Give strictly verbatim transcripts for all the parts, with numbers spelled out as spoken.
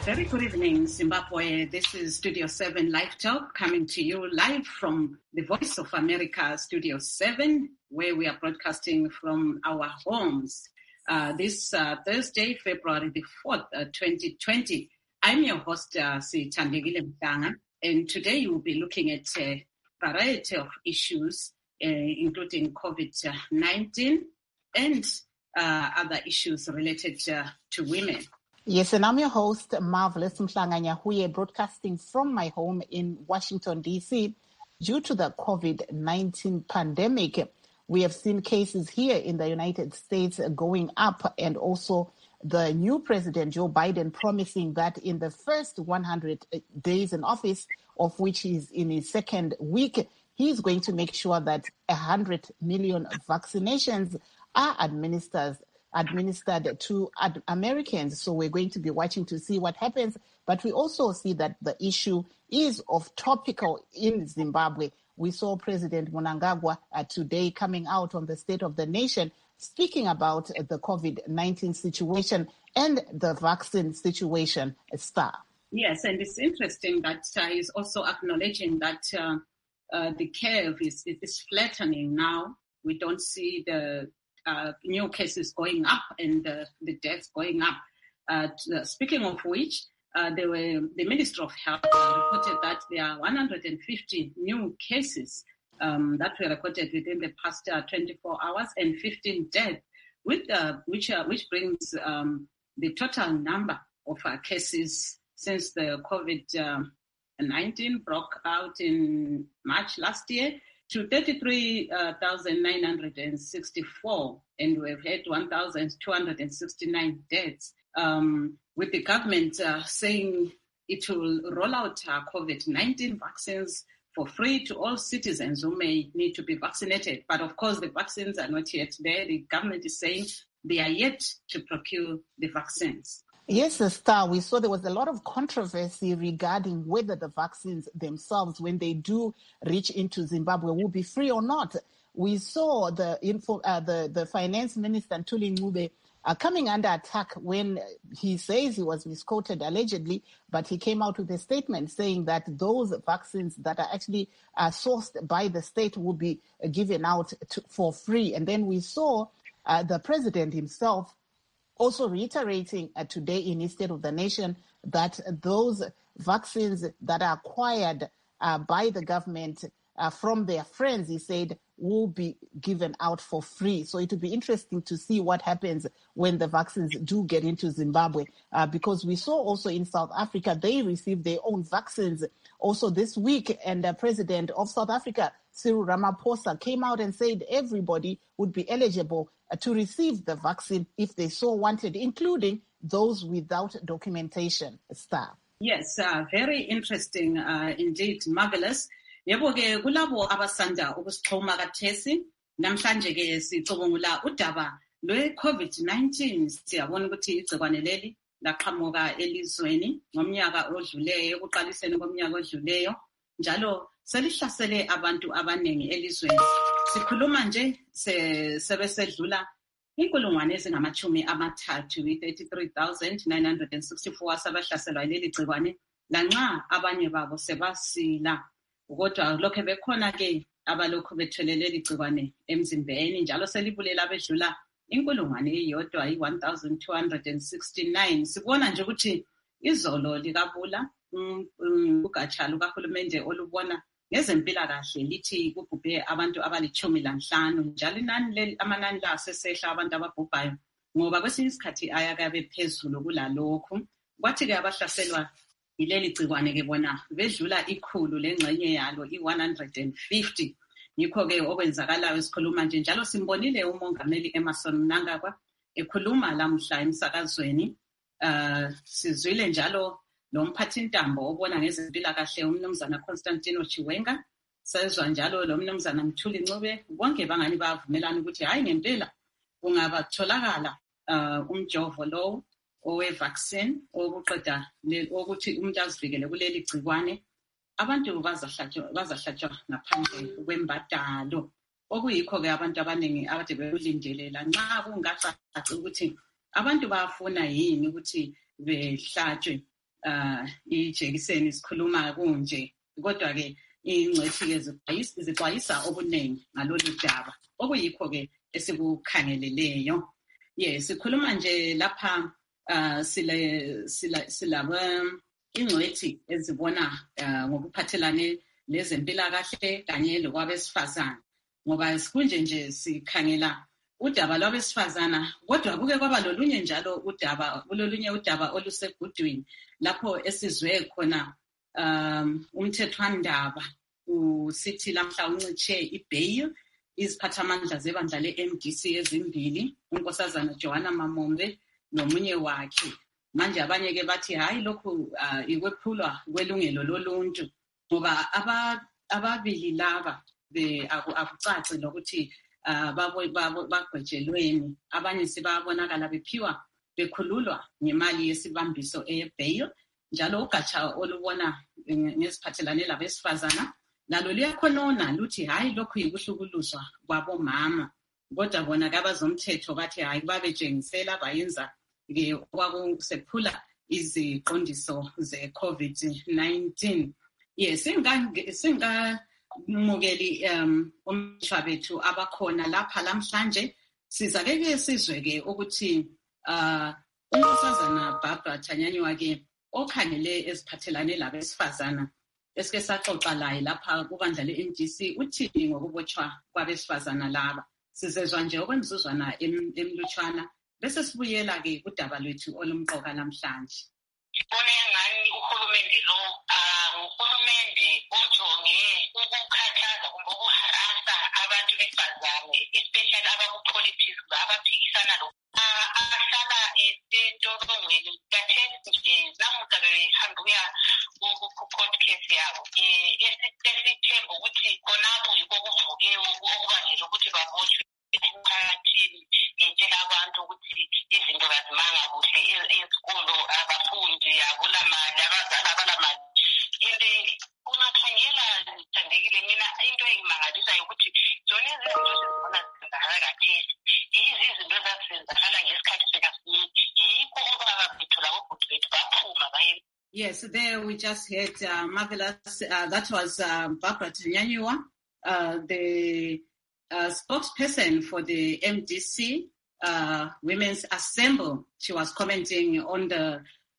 Very good evening, Zimbabwe. This is Studio seven Live Talk coming to you live from the Voice of America Studio seven, where we are broadcasting from our homes. Uh, this uh, Thursday, February the fourth, uh, twenty twenty. I'm your host, uh, Sithandegile Mhlanga, and today we'll be looking at a variety of issues, uh, including COVID nineteen and uh, other issues related uh, to women. Yes, and I'm your host, Marvelous Mhlanga Nyahuye, broadcasting from my home in Washington, D C. Due to the COVID nineteen pandemic, we have seen cases here in the United States going up, and also the new president, Joe Biden, promising that in the first one hundred days in office, of which he's in his second week, he's going to make sure that one hundred million vaccinations are administered administered to ad- Americans. So we're going to be watching to see what happens. But we also see that the issue is of topical in Zimbabwe. We saw President Mnangagwa uh, today coming out on the State of the Nation, speaking about uh, the COVID nineteen situation and the vaccine situation. Star. Yes, and it's interesting that uh, he's also acknowledging that uh, uh, the curve is, is flattening now. We don't see the Uh, new cases going up and uh, the deaths going up. Uh, t- uh, speaking of which, uh, there were, the Minister of Health uh, reported that there are one hundred fifty new cases um, that were recorded within the past uh, twenty-four hours and fifteen deaths, with, uh, which, uh, which brings um, the total number of uh, cases since the COVID nineteen broke out in March last year to thirty-three thousand nine hundred sixty-four, and we've had one thousand two hundred sixty-nine deaths, um, with the government uh, saying it will roll out uh, COVID nineteen vaccines for free to all citizens who may need to be vaccinated. But of course, the vaccines are not yet there. The government is saying they are yet to procure the vaccines. Yes, Star, we saw there was a lot of controversy regarding whether the vaccines themselves, when they do reach into Zimbabwe, will be free or not. We saw the info, uh, the, the finance minister, Ntuli Ncube, uh, coming under attack when he says he was misquoted allegedly, but he came out with a statement saying that those vaccines that are actually uh, sourced by the state will be uh, given out to, for free. And then we saw uh, the president himself also reiterating uh, today in his State of the Nation that those vaccines that are acquired uh, by the government uh, from their friends, he said, will be given out for free. So it will be interesting to see what happens when the vaccines do get into Zimbabwe, uh, because we saw also in South Africa, they received their own vaccines also this week, and the president of South Africa, Cyril Ramaphosa, came out and said everybody would be eligible uh, to receive the vaccine if they so wanted, including those without documentation. Star. Yes, uh, very interesting uh, indeed, marvelous. Yebo ke kulabo abasanda ukusixhoma kathesi namhlanje ke sicubungula udaba lwe COVID nineteen. Siyabona ukuthi igcikwane leli laqhamuka elizweni ngomnyaka odluleyo, ekuqaliseni komnyaka odluleyo, njalo selihlasele abantu abanengi elizweni. Sikhuluma nje sebesedlula inkulungwane ezingamachumi amathathu, thirty-three thousand nine hundred sixty-four asabahlaselwa leli gcikwane, lanxa abanye babo sebasila. Kodwa lokho bekhona ke abalokhu bethelele igcikwane emzimbeni, njalo selibulela abedlula inkulungwane eyodwa i one thousand two hundred sixty-nine. Sibona nje ukuthi izolo likabula ugatsha lukahulumende olubona ngezempilakahle lithi kubhubhe abantu abalichumi lanhlanu, njalo inani amanani la sesehla abantu ababhubhayo ngoba kwesinye isikhathi ayakabe phezulu kulalokhu. Kwathi ke abahlaselwa ileli gcikwane ke bona bedlula ikhulu lengxenye yalo i one hundred fifty. Yikho ke okwenzakalayo sikhuluma nje, njalo simbonile umongameli Emmerson Mnangagwa ekhuluma lamhla emsakazweni. Uh, sizwile njalo lo mphathintambo obona ngezempilakahle umnumzana Constantino Chiwenga, sezwa njalo lo mnumzana Mthuli Ncube, bonke bangani bavumelana ukuthi hayi ngempela kungabatholakala uh, umjovo lo owe-vaccine okuqeda ukuthi umuntu azivikele kuleli gcikwane. Abantu bazahlatshwa bazahlatshwa ngaphandle kwembadalo, okuyikho-ke abantu abaningi abade bekulindelela. Nxa kungacaci ukuthi abantu bayafuna yini ukuthi behlatshwe uh, ijekiseni sikhuluma kunje, kodwa-ke ingcwethi-ke zixwayisa okuningi ngalolu daba, okuyikho-ke esikukhangeleleyo. Yes, sikhuluma nje lapha uh, sile sila silaba ingcwethi ezibona uh, ngokuphathelane lezempilakahle kanye lokwabesifazana, ngoba sikunje nje sikhangela udaba lwabesifazana, kodwa kuke kwaba lolunye njalo udaba, kulolunye udaba olusegudwini lapho esizwe khona um umthethwandaba usithi lamhla uncitshe ibail iziphathamandla zebandla le-M D C ezimbili, unkosazana Joanna Mamombe nomunye wakhe. Manje abanye-ke bathi hayi lokhu uh, ikwephulwa kwelungelo loluntu, ngoba ababili laba akucaci lokuthi uh, bagwejelweni. Abanye sibabonakala bephiwa bekhululwa ngemali yesibambiso eyebail, njalo ugatsha olubona ngeziphathelane labesifazana lalo liyakhonona luthi hayi lokhu yikuhlukuluzwa kwabomama, kodwa bona kabazomthetho bathi hayi babetshengisela bayenza-ke okwakusephula iziqondiso ze-COVID nineteen. Yes, singamukeli um omshwa bethu abakhona lapha lamhlanje. Sizake-ke sizwe-ke ukuthi uh, unkosazana Barbara Tanyanywa-ke okhangele eziphathelane labesifazana esike saxoxa laye lapha kubandla le-M D C uthini ngokubotshwa kwabesifazana laba. Sizezwa nje okwemizuzwana emlutshwana bese sibuyela-ke kudaba lwethu olumqoka namhlanje. Sibone ngani uhulumende lo uhulumende ojonge ukukhathaza kumbe ukuharasa abantu besifazane, especially abaku-politics abaphikisana lo ahlala entolongweni kathesi nje namuhla behambe ukuya ku-court case yabo esithemba ukuthi khonapho yikho kuvuke okubangela ukuthi babotshwe emphakathini njengaabantu ukuthi izinto kazimanga kuhle ezikolo, abafundi akulamali, abazali abalamali. And ungakhangela zithandekile, mina into engimangalisayo ukuthi zona ezi zinto sizibona zisenzakala kathesi yizi izinto ezazisenzakala ngesikhathi sikaSmith, yikho obaba bethu labobhuti bethu baphuma baye. Yes, there we just heard uh, marvelous. Uh, that was uh, Barbara Tanyanywa, uh, the uh, spokesperson for the M D C uh, Women's Assemble. She was commenting on the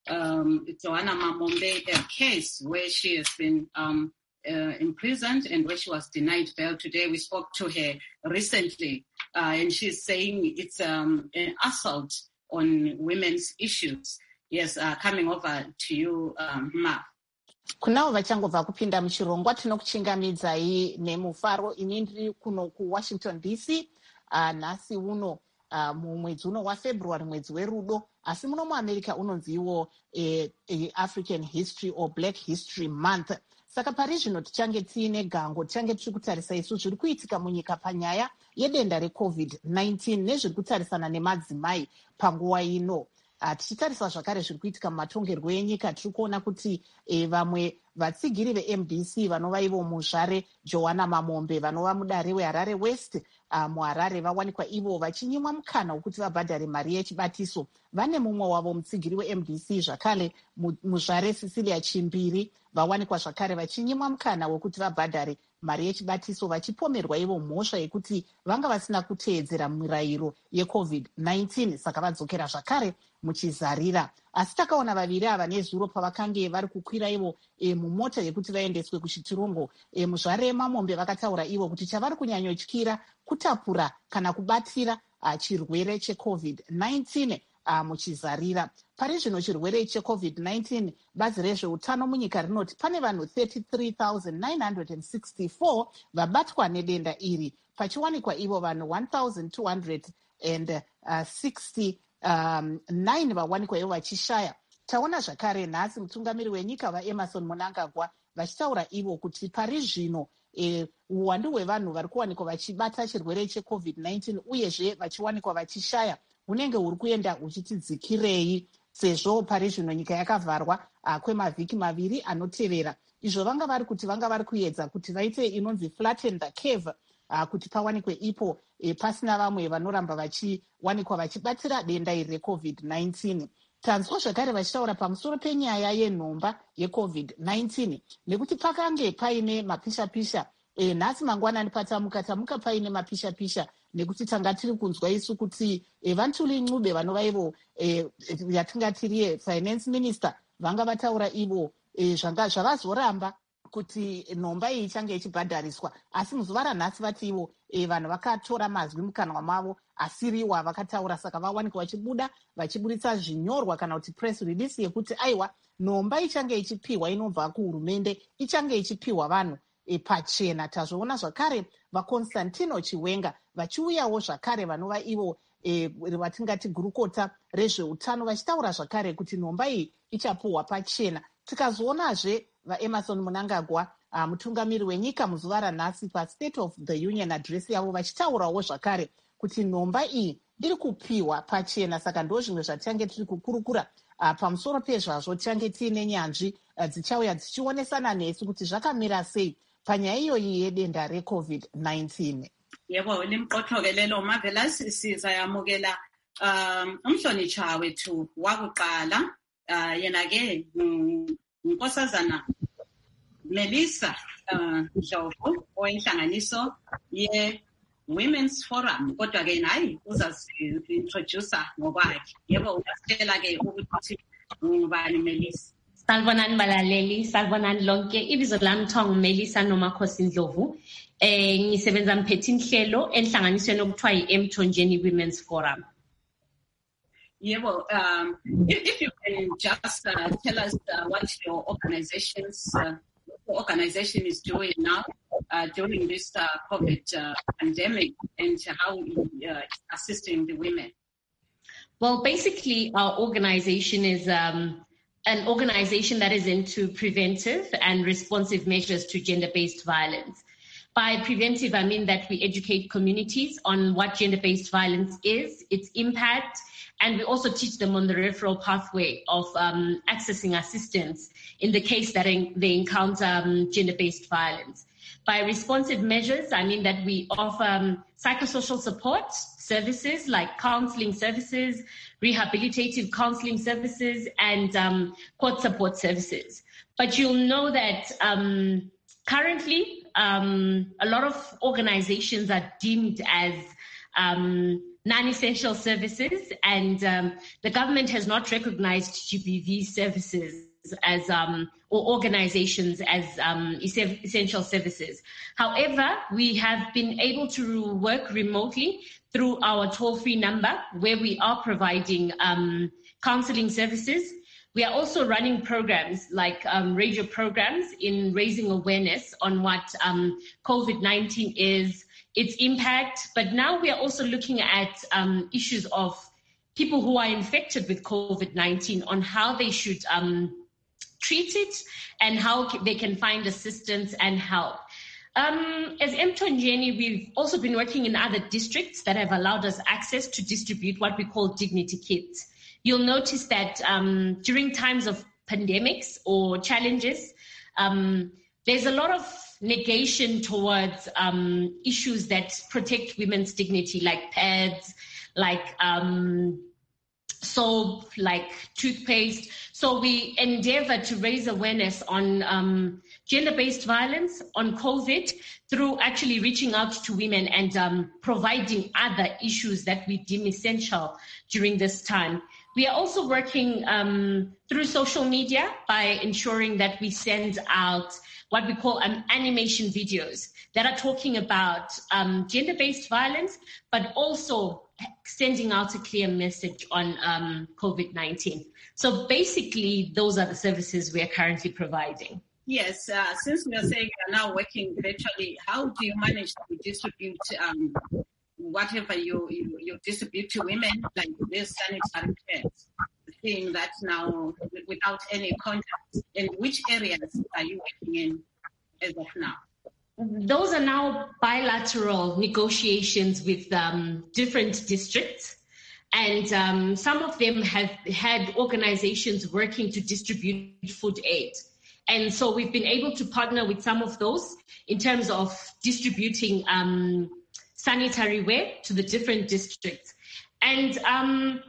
um, Joanna Mamombe uh, case where she has been um, uh, imprisoned and where she was denied bail. Today we spoke to her recently, uh, and she's saying it's um, an assault on women's issues. Yes, uh, coming over to you, um, Ma. Kunavo vachangobva kupinda muchirongwa tinokuchingamidzai nemufaro. Ini ndiri kuno kuWashington D C uh, nhasi uno uh, mumwedzi uno waFebruary, mwedzi werudo, asi muno muAmerica unonziwo eh, eh, African History or Black History Month. Saka pari zvino tichange tiine gango, tichange tiri kutarisa isu zviri kuitika munyika panyaya yedenda reCovid nineteen nezviri kutarisana nemadzimai panguva ino. Uh, tichitarisa zvakare zviri kuitika mumatongerwo enyika, tiri kuona kuti eh, vamwe vatsigiri ve-M D C vanova ivo muzvare Joanna Mamombe vanova mudare weHarare West uh, muHarare vawanikwa ivo vachinyimwa mukana wekuti vabhadhare mari yechibatiso. Vane mumwe wavo mutsigiri we-M D C zvakare muzvare Cecilia Chimbiri vawanikwa zvakare vachinyimwa mukana wekuti vabhadhare mari yechibatiso, vachipomerwa ivo mhosva yekuti vanga vasina kuteedzera mirayiro yeCovid nineteen, saka vadzokera zvakare muchizarira. Asi takaona vaviri ava nezuro pavakange vari kukwira ivo e, mumota yekuti vaendeswe kuchitirongo. E, muzvare Mamombe vakataura ivo kuti chavari kunyanyotyira kutapura kana kubatira uh, chirwere cheCovid nineteen uh, muchizarira. Pari zvino chirwere cheCovid nineteen, bazi rezveutano munyika rinoti pane vanhu thirty-three thousand nine hundred sixty-four vabatwa nedenda iri, pachiwanikwa ivo vanhu one thousand two hundred sixty-nine um, vawanikwa ivo vachishaya. Taona zvakare nhasi mutungamiri wenyika vaEmerson Mnangagwa vachitaura ivo kuti pari zvino e, uwandu hwevanhu vari kuwanikwa vachibata chirwere cheCovid nineteen uyezve vachiwanikwa vachishaya hunenge huri kuenda huchitidzikirei, sezvo pari zvino nyika yakavharwa uh, kwemavhiki maviri anotevera. Izvo vanga vari kuti vanga vari kuedza kuti vaite inonzi flatten the curve uh, kuti pawanikwe ipo e, pasina vamwe vanoramba vachiwanikwa vachibatira denda iri reCovid nineteen. tanzwa zvakare vachitaura pamusoro penyaya yenhomba yecovid nineteen nekuti pakange paine mapisha-pisha e, nhasi mangwanani patamuka tamuka paine mapisha-pisha nekuti tanga tiri kunzwa isu kuti e, vantuli ncube vanova ivo e, yatingatiriye finance minister vanga vataura ivo e, zvavazoramba kuti nhomba iyi ichange ichibhadhariswa, asi muzuva ranhasi vati ivo e, vanhu vakatora mazwi mukanwa mavo asiriwa vakataura, saka vawanikwa vachibuda vachiburitsa zvinyorwa kana kuti press release yekuti aiwa nhomba ichange ichipiwa inobva kuhurumende ichange ichipiwa vanhu e, pachena. Tazvoona zvakare vaconstantino chiwenga vachiuyawo zvakare vanova ivo e, vatingati gurukota rezveutano vachitaura zvakare kuti nhomba iyi ichapiwa pachena. Tikazoonazve vaemerson Mnangagwa uh, mutungamiri wenyika muzuva ranhasi pastate of the union address yavo vachitaurawo zvakare kuti nhomba iyi iri kupiwa pachena. Saka ndo zvimwe zvatichange tiri kukurukura uh, pamusoro pezvazvo tichange tiine nyanzvi uh, dzichauya dzichionesana nesu kuti zvakamira sei panyaya iyoyi yedenda recovid nineteen. Yebo, limqothokelelo Marvelous. Sizayamukela um umhlonitsha wethu wakuqala uh, yena ke unkosazana Melissa Ndlovu oyenhlanganiso ye Women's Forum, kodwa ke nayi uzazi-introduce ngokwakhe. Yebo, ungasitshela ke ukuthi ngubani Melissa? Salbonani balaleli, salbonani lonke. Ibizo lami kuthiwa Melissa Nomakhosi Ndlovu. Eh ngisebenza mphethe inhlelo enhlanganisweni okuthiwa yi-Emthonjeni Women's Forum. Yebo, um, if, if you can just uh, tell us uh, what your organization's uh, your organization is doing now uh, during this uh, COVID uh, pandemic and how uh, it's assisting the women. Well, basically, our organization is um, an organization that is into preventive and responsive measures to gender-based violence. By preventive, I mean that we educate communities on what gender-based violence is, its impact, and we also teach them on the referral pathway of um, accessing assistance in the case that they encounter um, gender-based violence. By responsive measures, I mean that we offer um, psychosocial support services like counseling services, rehabilitative counseling services, and um, court support services. But you'll know that um, currently, um, a lot of organizations are deemed as um, non-essential services, and um, the government has not recognized G B V services as um, or organizations as um, essential services. However, we have been able to work remotely through our toll-free number where we are providing um, counseling services. We are also running programs like um, radio programs in raising awareness on what um, COVID nineteen is, its impact, but now we are also looking at um, issues of people who are infected with COVID nineteen, on how they should um, treat it and how they can find assistance and help. Um, as Emthonjeni, we've also been working in other districts that have allowed us access to distribute what we call dignity kits. You'll notice that um, during times of pandemics or challenges, um, there's a lot of negation towards um, issues that protect women's dignity, like pads, like um, soap, like toothpaste. So we endeavor to raise awareness on um, gender-based violence, on COVID, through actually reaching out to women and um, providing other issues that we deem essential during this time. We are also working um, through social media by ensuring that we send out what we call um, animation videos that are talking about um, gender-based violence, but also sending out a clear message on um, COVID nineteen. So basically, those are the services we are currently providing. Yes, uh, since we are saying we are now working virtually, how do you manage to distribute um, whatever you, you, you distribute to women, like this sanitary pads, seeing that now without any contact? In which areas are you working in as of now? Those are now bilateral negotiations with um, different districts. And um, some of them have had organizations working to distribute food aid. And so we've been able to partner with some of those in terms of distributing um, sanitary ware to the different districts. And um,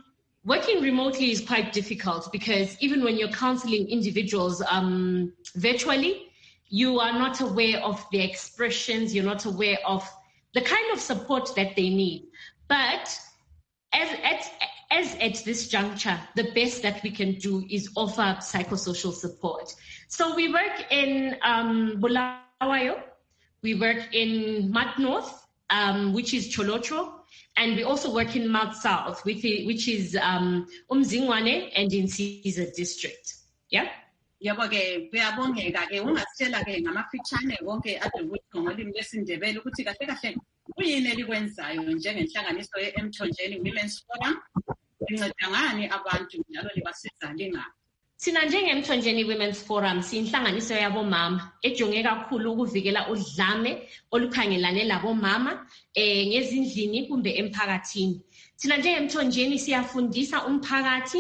Working remotely is quite difficult because even when you're counseling individuals um, virtually, you are not aware of their expressions, you're not aware of the kind of support that they need. But as at, as at this juncture, the best that we can do is offer psychosocial support. So we work in um, Bulawayo, we work in Mount North, um, which is Cholocho, and we also work in Mount South, which is, which is um, Umzingwane and in Caesar district. Yeah? Yebo ke kuyabongeka ke ungasitshela ke ngamafitshane wonke ade ukuthi ngolimi lwesindebele ukuthi kahle kahle kuyini elikwenzayo njengenhlanganiso ye-Emthonjeni Women's Forum linceda ngani abantu njalo libasiza lingaphi? Sina njenge-Emthonjeni Women's Forum siyinhlanganiso yabomama ejonge kakhulu ukuvikela udlame olukhangelane labomama eh ngezindlini kumbe emphakathini. Sina njenge-Emthonjeni siyafundisa umphakathi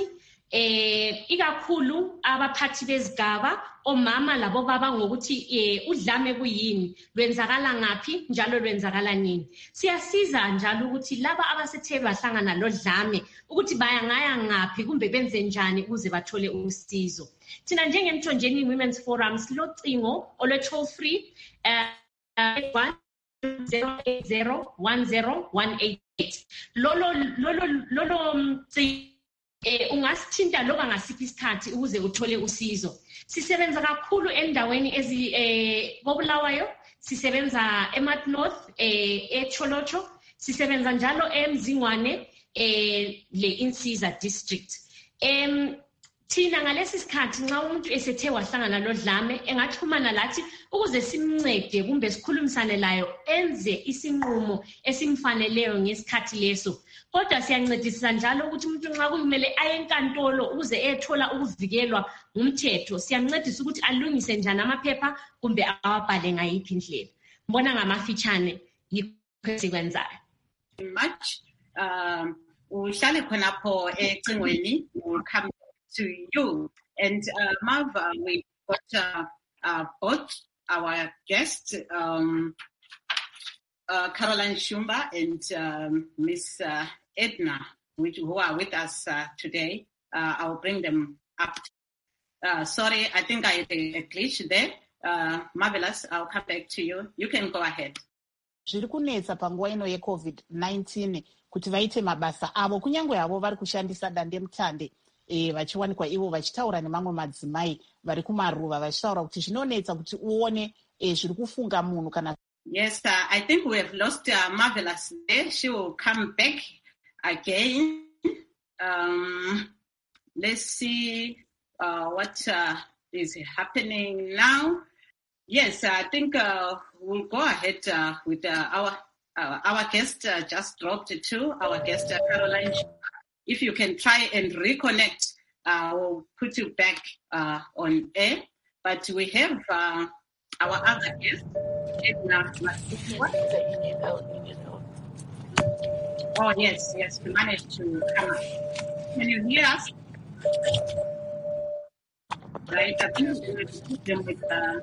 eh ikakhulu abaphathi bezigaba omama labo baba ngokuthi eh udlame kuyini, lwenzakala ngapi njalo lwenzakala nini. Siyasiza njalo ukuthi laba abasethe bahlangana lodlame ukuthi baya ngaya ngapi kumbe benze njani ukuze bathole usizo. Thina njenge-Emthonjeni Women's Forum silocingo olwe toll free uh, one zero eight zero one zero one eight eight. Lolo lolo lolo Eh ungasithinta loba ngasiphi isikhathi ukuze uthole usizo. Sisebenza kakhulu endaweni ezi eh koBulawayo, sisebenza eMount North eh eCholocho, sisebenza njalo eMzingwane eh le Insiza district. Em thina ngalesi sikhathi nxa umuntu esethe wahlangana lodlame engaxhumana lathi ukuze simncede kumbe sikhulumisane layo enze isinqumo esimfaneleyo ngesikhathi leso. Kodwa siyancedisa njalo ukuthi umuntu nxa kumele aye enkantolo ukuze ethola ukuvikelwa ngumthetho, siyamncedisa ukuthi alungise njani amaphepha kumbe awabhale ngayiphi indlela. Mbona ngamafitshane yikho sikwenzayo. Much um uhlale khonapho ecingweni will come to you. And uh, Marv, uh, we got uh, uh, both our guests, um, uh, Caroline Shumba and um, Miss uh, Edna, which, who are with us uh, today. Uh, I'll bring them up. Uh, sorry, I think I had a, a glitch there. Uh, Marvelous, I'll come back to you. You can go ahead. Zviri kunetsa panguva ino yecovid nineteen kuti vaite mabasa avo kunyangwe avo vari kushandisa dandemutande eh vachiwanikwa ivo vachitaura nemamwe madzimai vari kumaruva vachitaura kuti zvinonetsa kuti uone eh zviri kufunga munhu kana. Yes, uh, I think we have lost uh, Marvelous there. She will come back again. Um, let's see uh, what uh, is happening now. Yes, I think uh, we'll go ahead uh, with uh, our uh, our guest uh, just dropped too. Our guest uh, Caroline. If you can try and reconnect, uh, we'll put you back uh, on air. But we have uh, our other guest. Oh yes, yes, we managed to come up. Can you hear us? Right, I think we're going to put them with uh,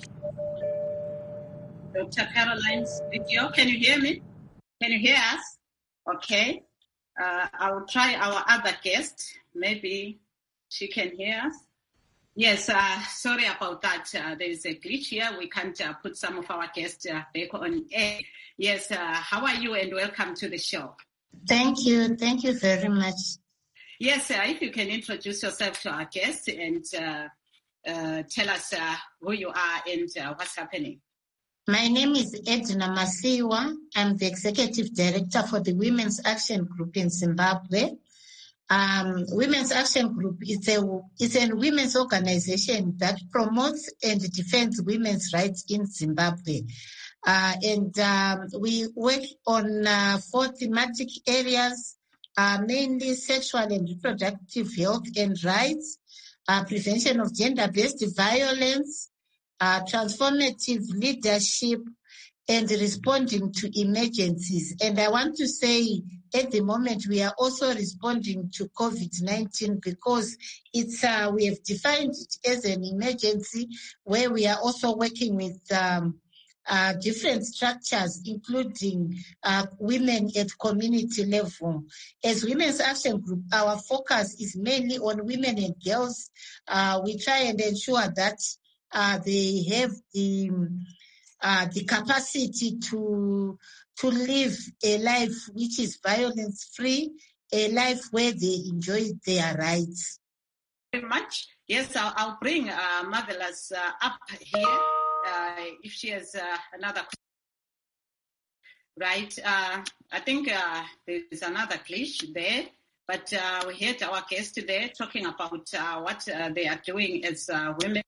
Doctor Caroline's video. Can you hear me? Can you hear us? Okay. Uh, I will try our other guest. Maybe she can hear us. Yes, uh, sorry about that. Uh, there is a glitch here. We can't uh, put some of our guests uh, back on air. Yes, uh, how are you and welcome to the show. Thank you. Thank you very much. Yes, uh, if you can introduce yourself to our guests and uh, uh, tell us uh, who you are and uh, what's happening. My name is Edna Masiwa. I'm the Executive Director for the Women's Action Group in Zimbabwe. Um, Women's Action Group is a, is a women's organization that promotes and defends women's rights in Zimbabwe. Uh, and um, we work on uh, four thematic areas, uh, mainly sexual and reproductive health and rights, uh, prevention of gender-based violence, uh, transformative leadership, and responding to emergencies. And I want to say at the moment we are also responding to COVID nineteen because it's uh, we have defined it as an emergency where we are also working with um, uh, different structures, including uh, women at community level. As Women's Action Group, our focus is mainly on women and girls. Uh, we try and ensure that uh, they have the, uh, the capacity to, to live a life which is violence-free, a life where they enjoy their rights. Very much. Yes, I'll, I'll bring uh, Marvelous uh, up here uh, if she has uh, another question. Right. Uh, I think uh, there's another glitch there, but uh, we heard our guest today talking about uh, what uh, they are doing as uh, women.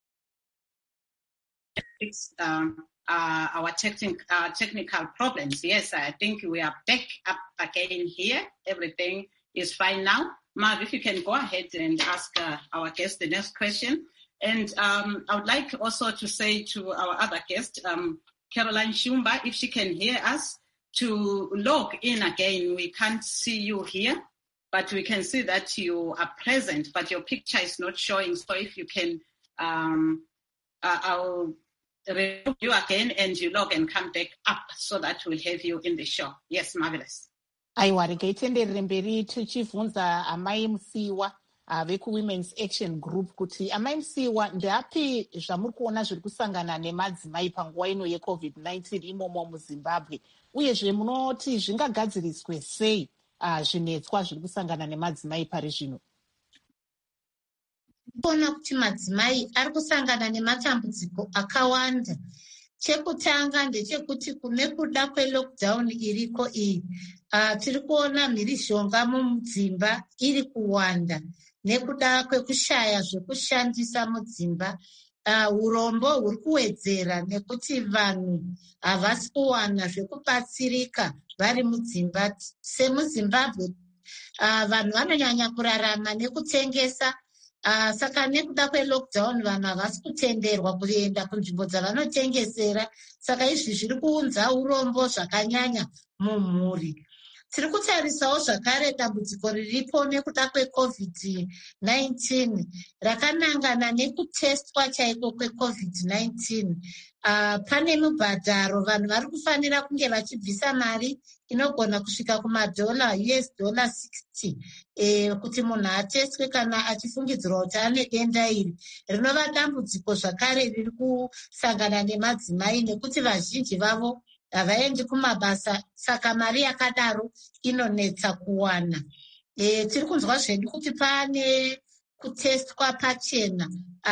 Um, uh, our technic, uh, technical problems. Yes, I think we are back up again here. Everything is fine now. Marv, if you can go ahead and ask uh, our guest the next question. And um, I would like also to say to our other guest, um, Caroline Shumba, if she can hear us, to log in again. We can't see you here, but we can see that you are present, but your picture is not showing. So if you can, um, uh, I'll remove you again and you log and come back up so that we'll have you in the show. Yes, Marvelous. Aiwa, regaitenderere mberi tichibvunza amai Musiwa veku-Women's Action Group kuti amai Musiwa ndeapi zvamuri kuona zviri kusangana nemadzimai panguva ino yecovid nineteen imomo muZimbabwe, uyezve munoti zvingagadziriswe sei zvinetswa zviri kusangana nemadzimai pari zvino? Kuona kuti madzimai ari kusangana nematambudziko akawanda. Chekutanga ndechekuti kune kuda kwelockdown iriko iyi, uh, tiri kuona mhirizhonga mudzimba iri kuwanda nekuda kwekushaya zvekushandisa mudzimba. Uh, urombo huri kuwedzera nekuti vanhu havasi kuwana zvekubatsirika vari mudzimba. SemuZimbabwe, uh, vanhu vanonyanya kurarama nekutengesa. Uh, saka nekuda kwelockdown vanhu havasi kutenderwa kuenda kunzvimbo dzavanotengesera, saka izvi zviri kuunza urombo zvakanyanya mumhuri. Tiri kutarisawo zvakare dambudziko riripo nekuda kwecovid nineteen rakanangana nekutestwa chaiko kwecovid nineteen. Uh, pane mubhadharo vanhu vari kufanira kunge vachibvisa mari inogona kusvika kumadhola U S dollar sixty eh, kuti munhu atestwe kana achifungidzirwa kuti ane denda iri. Rinova dambudziko zvakare riri kusangana nemadzimai nekuti vazhinji vavo havaendi kumabasa, saka mari yakadaro inonetsa kuwana. E, tiri kunzwa zvedu kuti pane kutestwa pachena,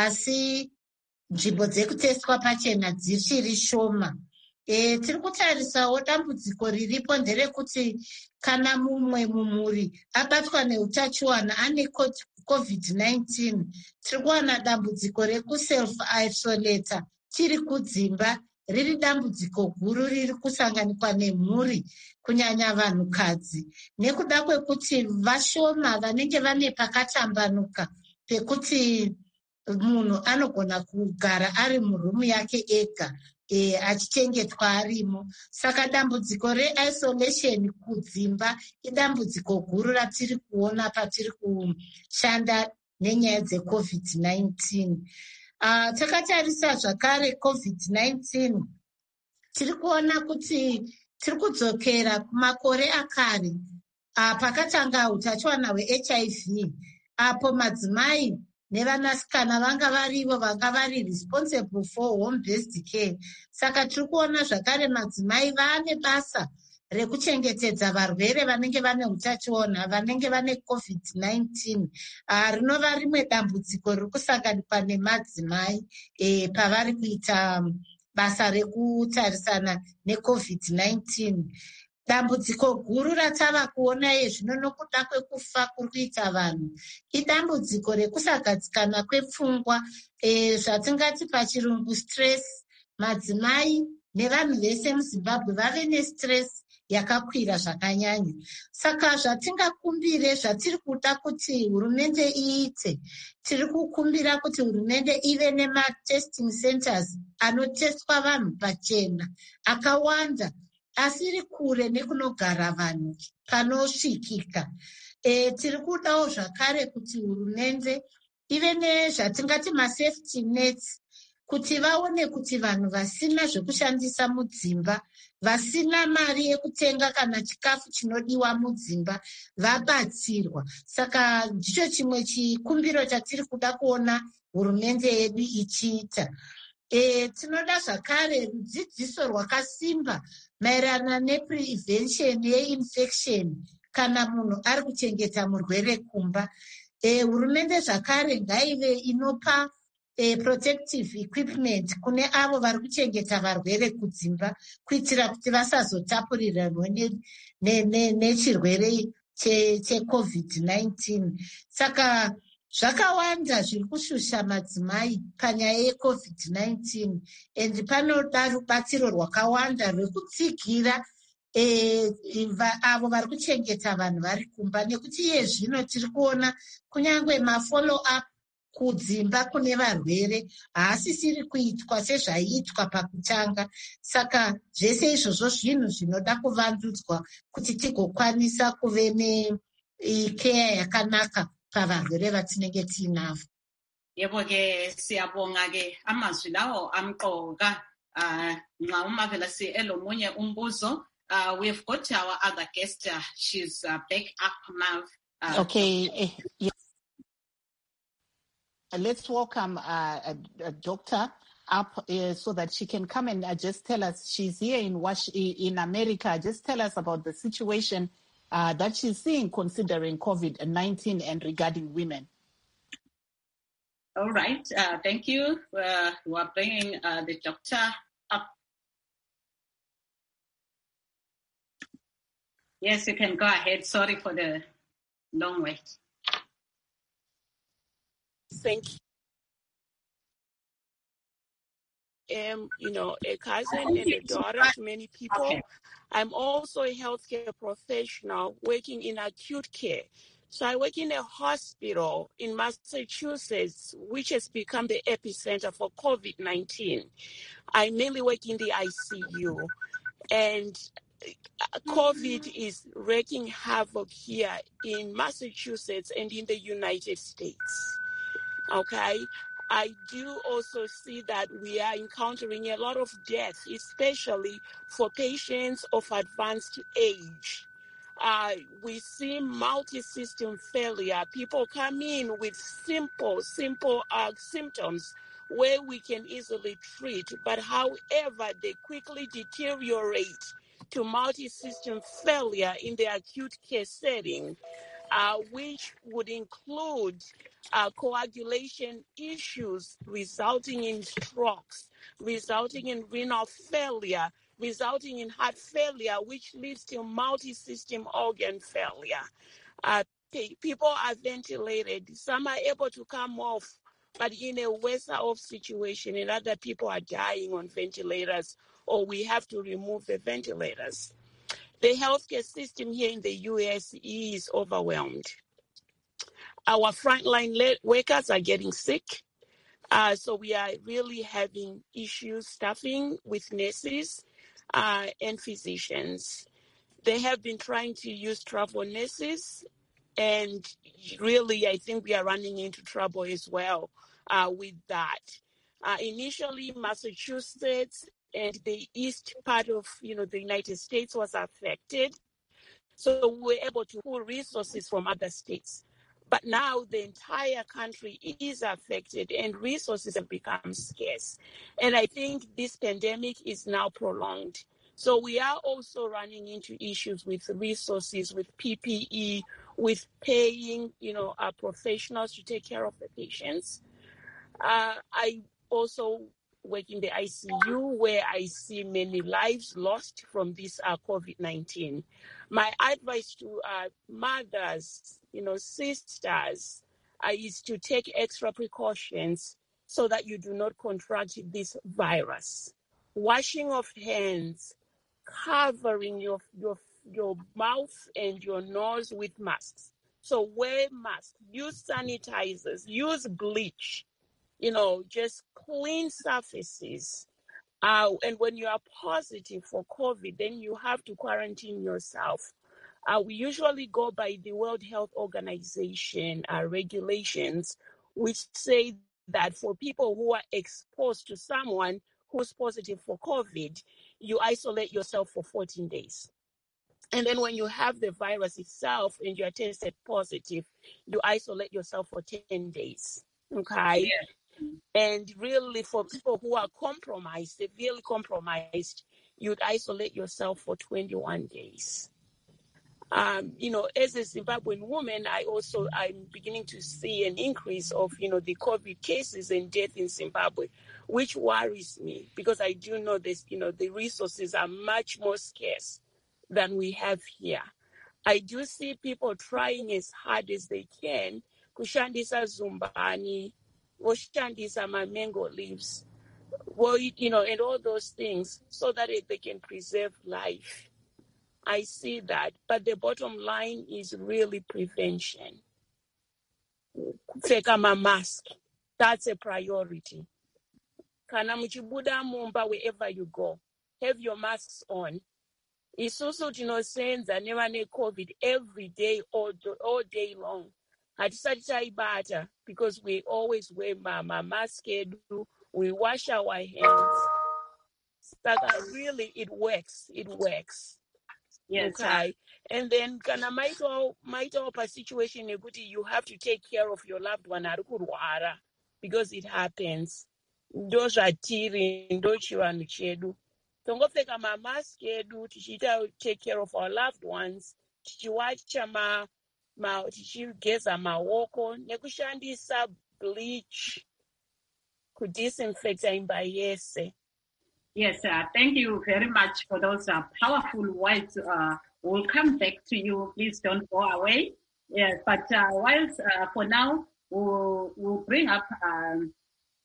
asi nzvimbo dzekutestwa pachena dzichiri shoma. E, tiri kutarisawo dambudziko riripo nderekuti kana mumwe mumhuri abatwa neutachiwana ane covid nineteen, tiri kuwana dambudziko rekuself isolata tiri kudzimba. Riri dambudziko guru riri kusanganikwa nemhuri, kunyanya vanhukadzi, nekuda kwekuti vashoma vanenge vane pakatambanuka pekuti munhu anogona kugara ari murumu yake ega e, achichengetwa arimo. Saka dambudziko reisolation kudzimba idambudziko guru ratiri kuona patiri kushanda nenyaya dzecovid nineteen. Uh, takatarisa zvakare covid nineteen, tiri kuona kuti tiri kudzokera kumakore akare uh, pakatanga utachiwana hwe-H I V, apo madzimai nevanasikana vanga varivo vanga vari responsible for home based care. Saka tiri kuona zvakare madzimai vaane basa rekuchengetedza varwere vanenge vane utachiona vanenge vane covid nineteen. Uh, rinova rimwe dambudziko riri kusanganikwa nemadzimai e, pavari kuita basa rekutarisana necovid nineteen. Dambudziko guru ratava kuona yezvino nokuda kwekufa kuri kuita vanhu idambudziko rekusagadzikana kwepfungwa, e, zvatingati pachirungu stress. Madzimai nevanhu vese muZimbabwe vave nestress yakakwira zvakanyanya. Saka zvatingakumbire, zvatiri kuda kuti hurumende iite, tiri kukumbira kuti hurumende ive nematesting centers anotestwa vanhu pachena akawanda, asi iri kure nekunogara vanhu panosvikika. E, tiri kudawo zvakare kuti hurumende ive nezvatingati masafety nets kuti vaone kuti vanhu vasina zvekushandisa mudzimba, vasina mari yekutenga kana chikafu chinodiwa mudzimba vabatsirwa. Saka ndicho chimwe chikumbiro chatiri kuda kuona hurumende yedu ichiita. E, tinoda zvakare rudzidziso rwakasimba maererano neprevention yeinfection kana munhu ari kuchengeta murwere kumba. E, hurumende zvakare ngaive inopa e, protective equipment kune avo vari kuchengeta varwere kudzimba kuitira kuti vasazotapurirwa nechirwere checovid nineteen. Saka zvakawanda zviri kushusha madzimai panyaya yecovid nineteen and panoda rubatsiro rwakawanda rwekutsigira e, avo vari kuchengeta vanhu vari kumba, nekuti iye zvino tiri kuona kunyange mafollow up kudzimba kune varwere haasisiri kuitwa sezvaiitwa pakutanga. Saka zvese izvozvo zvinhu zvinoda kuvandudzwa kuti tigokwanisa kuve nekeya yakanaka pavarwere vatinenge tiinavo. Yebo ke siyabonga ke amazwi lawo amqoka. Uh, nxa uMarvelous elomunye umbuzo. Uh, we've got our other guest. Uh, she's uh, back up now. Uh, okay. Uh, yeah. Let's welcome uh, a, a doctor up uh, so that she can come and uh, just tell us. She's here in Wash in America. Just tell us about the situation uh, that she's seeing considering COVID nineteen and regarding women. All right. Uh, thank you. Uh, we are bringing uh, the doctor up. Yes, you can go ahead. Sorry for the long wait. Thank you. I'm, you know, a cousin and a daughter to many people. Okay. I'm also a healthcare professional working in acute care. So I work in a hospital in Massachusetts, which has become the epicenter for COVID nineteen. I mainly work in the I C U. And COVID is wreaking havoc here in Massachusetts and in the United States. Okay, I do also see that we are encountering a lot of death, especially for patients of advanced age. Uh, we see multi-system failure. People come in with simple, simple uh, symptoms where we can easily treat, but however, they quickly deteriorate to multi-system failure in the acute care setting, uh, which would include uh, coagulation issues resulting in strokes, resulting in renal failure, resulting in heart failure, which leads to multi-system organ failure. Uh, people are ventilated. Some are able to come off, but in a worse off situation, and other people are dying on ventilators, or we have to remove the ventilators. The healthcare system here in the U S is overwhelmed. Our frontline workers are getting sick. Uh, so we are really having issues staffing with nurses uh, and physicians. They have been trying to use travel nurses, and really I think we are running into trouble as well uh, with that. Uh, initially, Massachusetts and the east part of you know the United States was affected, so we were able to pull resources from other states. But now the entire country is affected and resources have become scarce. And I think this pandemic is now prolonged. So we are also running into issues with resources, with P P E, with paying, you know, our professionals to take care of the patients. Uh, I also work in the I C U where I see many lives lost from this uh, COVID nineteen. My advice to uh, mothers, you know, sisters, uh, is to take extra precautions so that you do not contract this virus. Washing of hands, covering your your your mouth and your nose with masks. So wear masks, use sanitizers, use bleach. You know, just clean surfaces. Uh, and when you are positive for COVID, then you have to quarantine yourself. Uh, we usually go by the World Health Organization uh, regulations, which say that for people who are exposed to someone who's positive for COVID, you isolate yourself for fourteen days. And then when you have the virus itself and you're tested positive, you isolate yourself for ten days. Okay? Yeah. And really for people who are compromised, severely compromised, you'd isolate yourself for twenty-one days. Um, you know, as a Zimbabwean woman, I also, I'm beginning to see an increase of, you know, the COVID cases and death in Zimbabwe, which worries me because I do know this, you know, the resources are much more scarce than we have here. I do see people trying as hard as they can, kushandisa zumbani, washandisa ma mango leaves, well, you know, and all those things so that they can preserve life. I see that, but the bottom line is really prevention. Take a mask. That's a priority. Kana muchibuda mumba wherever you go, have your masks on. Isusu tinosenza nevane COVID every day, all, all day long. Hatisati taibata because we always wear ma mask, we wash our hands. Saka, really, it works. It works. Yes, okay. And then kana maito maito pa situation yekuti you have to take care of your loved one ari kurwara because it happens. Ndo zvatiri ndo chivanhu chedu. Tongopfeka mamask edu tichiita take care of our loved ones, tichiwacha ma ma tichigeza maoko nekushandisa bleach kudisinfecta imba yese. Yes, uh, thank you very much for those uh, powerful words. Uh, we'll come back to you. Please don't go away. Yes, but uh, whilst uh, for now, we'll, we'll bring up um,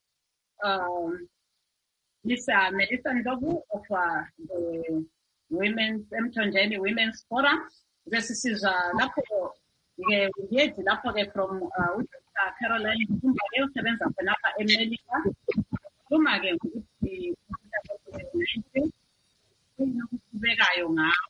um, Miss uh, Melissa Ndlovu of uh, the Women's Mtonjeni Women's Forum. This is uh, Lapo, yeah, Lapo from uh, Caroline Kumba, America. Kumage, ukubekayo ngawo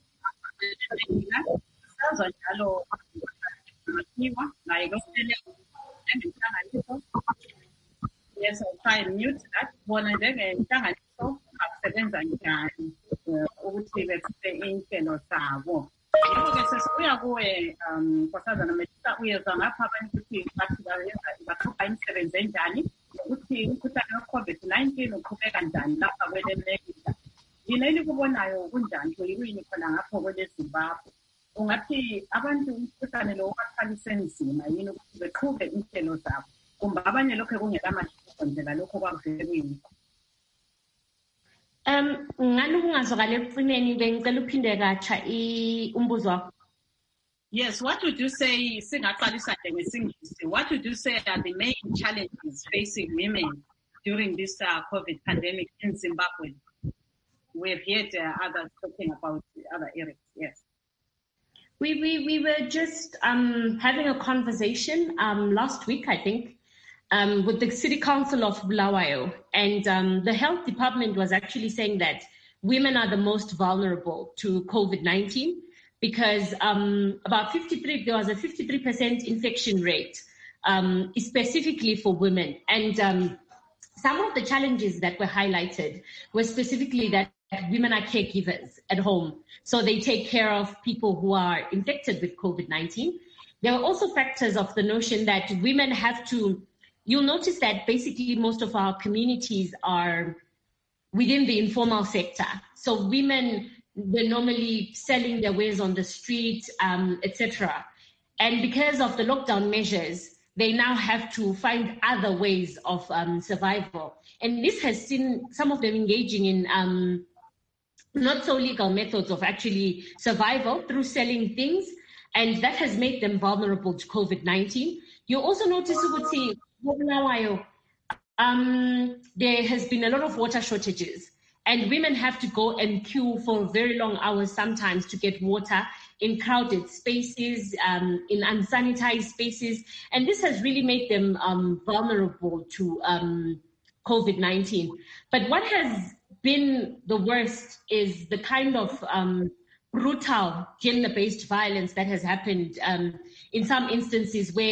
saza njalo masiwa naye kufanele njengenhlanganiso. Yes, I'll try and mute that. Bona njengenhlanganiso asebenza njani ukuthi bethe inhlelo zabo. Yebo-ke sesibuya kuwe um Nkosazana Melissa, uyezwa ngapha abantu ukuthi bathi baqhuba imisebenzi enjani ukuthi umkhuhlane we-COVID nineteen uqhubeka njani lapha kwele Melika. Yini elikubonayo kunjani kuyini khona ngapho kwele Zimbabwe? Ungathi abantu umkhuhlane lo wathwalise nzima yini ukuthi beqhube inhlelo zabo kumbe abanye lokho kungela mashoko ndlela lokho kwakuvele kuyikho? Um ngalo kungazwakala ekucineni bengicela uphinde katsha umbuzo wakho. Yes, what would you say, what would you say are the main challenges facing women during this uh, COVID pandemic in Zimbabwe? We've heard uh, others talking about other areas, yes. We, we, we were just um, having a conversation um, last week, I think, um, with the City Council of Bulawayo. And um, the health department was actually saying that women are the most vulnerable to COVID nineteen. Because um, about fifty-three, there was a fifty-three percent infection rate, um, specifically for women. And um, some of the challenges that were highlighted were specifically that women are caregivers at home. So they take care of people who are infected with COVID nineteen. There were also factors of the notion that women have to, you'll notice that basically most of our communities are within the informal sector. So women, they're normally selling their wares on the street, um, et cetera. And because of the lockdown measures, they now have to find other ways of um, survival. And this has seen some of them engaging in um, not so legal methods of actually survival through selling things. And that has made them vulnerable to COVID nineteen. You also notice, um, there has been a lot of water shortages. And women have to go and queue for very long hours sometimes to get water in crowded spaces, um, in unsanitized spaces. And this has really made them um, vulnerable to um, COVID nineteen. But what has been the worst is the kind of um, brutal gender-based violence that has happened um, in some instances where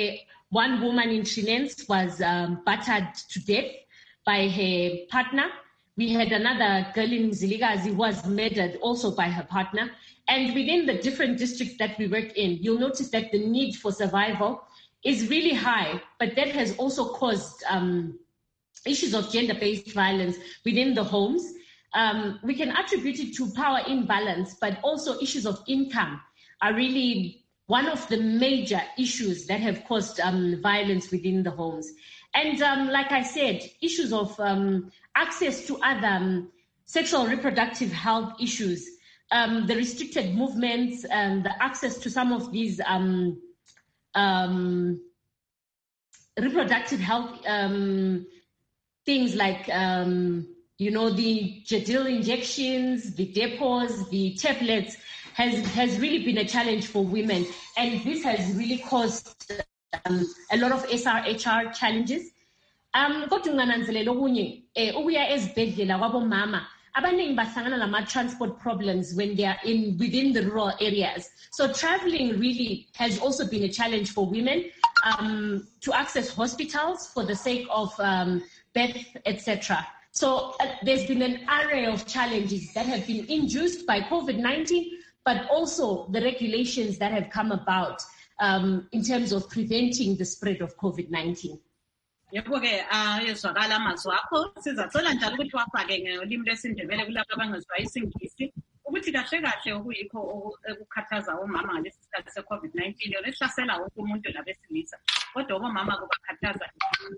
one woman in Trinenz was um, battered to death by her partner. We had another girl in Mzilikazi who was murdered also by her partner. And within the different districts that we work in, you'll notice that the need for survival is really high, but that has also caused um, issues of gender-based violence within the homes. Um, we can attribute it to power imbalance, but also issues of income are really one of the major issues that have caused um, violence within the homes. And um, like I said, issues of um, access to other um, sexual reproductive health issues, um, the restricted movements, and the access to some of these um, um, reproductive health um, things like, um, you know, the Jadil injections, the depots, the tablets, has, has really been a challenge for women. And this has really caused um, a lot of S R H R challenges. Um, kodwa ngananzelela okunye eh ukuya ezibhedlela kwabomama abaningi bahlangana lama transport problems when they are in within the rural areas. So traveling really has also been a challenge for women um, to access hospitals for the sake of um, birth, et cetera. So uh, there's been an array of challenges that have been induced by COVID nineteen, but also the regulations that have come about um, in terms of preventing the spread of COVID nineteen. Yebo ke ayezwakala amazwi akho sizacela njalo ukuthi wafake ngolimi lwesindebele kulabo abangezwa isingisi ukuthi kahle kahle okuyikho ukukhathaza omama ngalesi sikhathi se-COVID nineteen yona ehlasela wonke umuntu labesilisa kodwa omama kubakhathaza